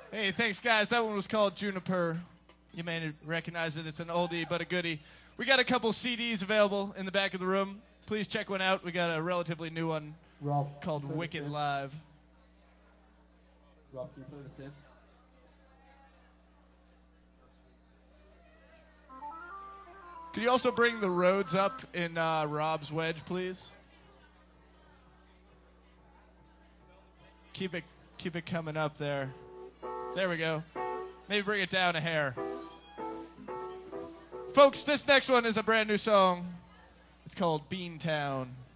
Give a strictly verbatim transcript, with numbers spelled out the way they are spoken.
Hey, thanks, guys. That one was called Juniper. You may recognize it. It's an oldie but a goodie. We got a couple C Ds available in the back of the room. Please check one out. We got a relatively new one Rob, called Wicked Live. Rob, can you play the synth? Could you also bring the Rhodes up in uh, Rob's wedge, please? Keep it, keep it coming up there. There we go. Maybe bring it down a hair. Folks, this next one is a brand new song. It's called Beantown.